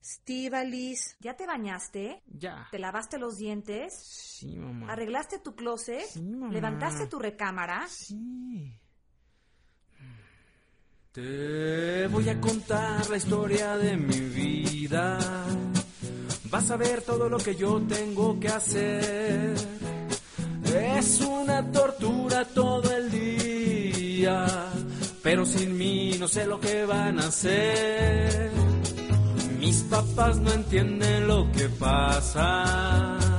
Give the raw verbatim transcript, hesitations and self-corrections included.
Estíbalis, ¿ya te bañaste? Ya. ¿Te lavaste los dientes? Sí, mamá. ¿Arreglaste tu closet? Sí, mamá. ¿Levantaste tu recámara? Sí. Te voy a contar la historia de mi vida. Vas a ver todo lo que yo tengo que hacer. Es una tortura todo el día, pero sin mí no sé lo que van a hacer. Mis papás no entienden lo que pasa.